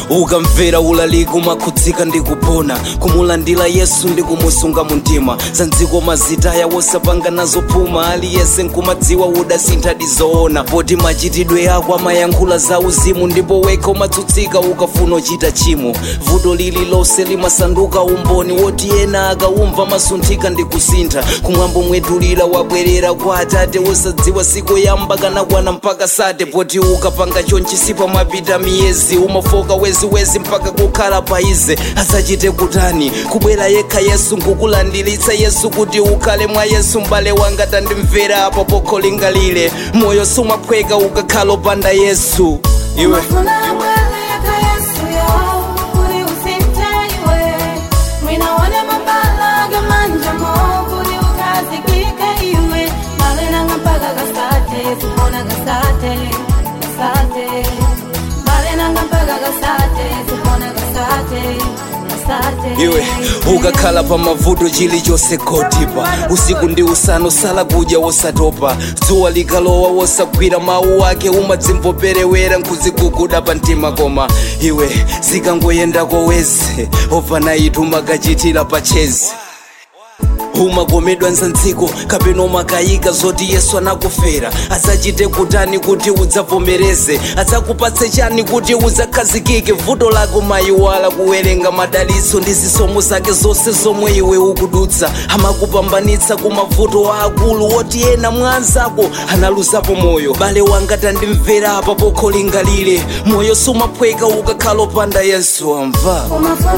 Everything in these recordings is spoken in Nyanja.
ukamvera ulaliku makhudzika ndi kupona kumulandira yesu ndi kumusunga muntima zandziko mazitaya wosapanga nazo phuma aliyense nkumadziwa udasinthadi zoona poti machitidwe ako amayankhula za uzimu ndipo wekha umatsutsika ukafuna uchita chimo vuto lililonse limasanduka umboni woti ena akaumva masunthika ndi kusintha kumwambo mwetulira wabwerera kwa atate wosadziwa siku yamba kanakwana mpaka sate poti ukapanga chonchi sipamapita miyezi umafoka weziwezi mpaka kukhala paize asachite kutani kubwera yekha yesu nkukulandiritsa yesu kuti ukhale mwa yesu mbale wanga tandimvera apo pokholingalire moyo sumaphweka ukakhala opanda yesu iwe iwe ukakhala pa mavuto chilichonse khotipa usiku ndi usana sala kudya wosatopa dzuwa likalowa wosagwira mawu ake umadzimvoperewera nkuziguguda pa mtima koma iwe zikangoyendako weze overnight umakachitira pa chezi umakomedwa nzandziko kapena umakayika zoti yesu anakufera adzachite kutani kuti udzavomereze adzakupatse chani kuti udzakhazikike vuto lako mayiwala kuwerenga madalitso ndi zisomo zake zonse zomwe iwe ukudutsa amakupambanitsa kumavuto aakulu woti ena mwa anzako analuzapo moyo bale wanga tandimvera apa pokholingalire moyo sumaphweka ukakhala opanda yesu amva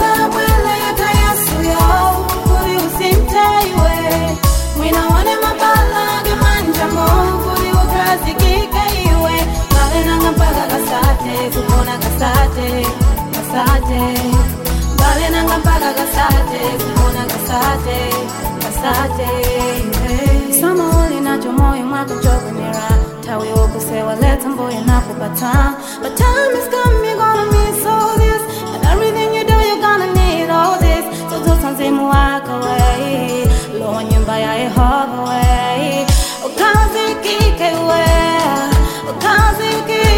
Samaholi nacho moyo mwako chokunira tawi okusewa leta mboya nakupata but time is coming, you're gonna miss all this and everything you do you're gonna need all this so do something walk away lo nyumba ya Yehova way ukazikike we ukazikike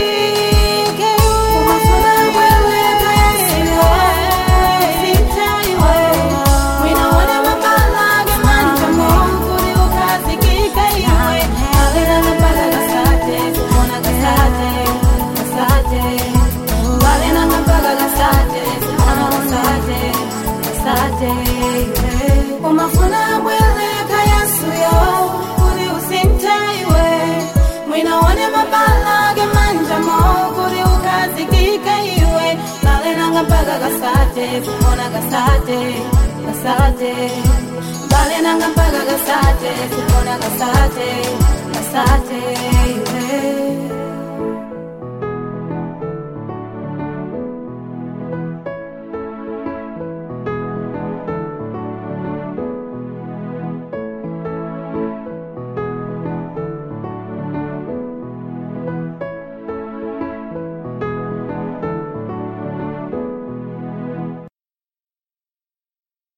umafuna bweleka yesu yo kuri usintaiwe mwina wone mabala ge manja mo kuri ukazikike iwe bale nanga mpaka gasate kumona gasate gasate bale nanga mpaka gasate kumona gasate gasate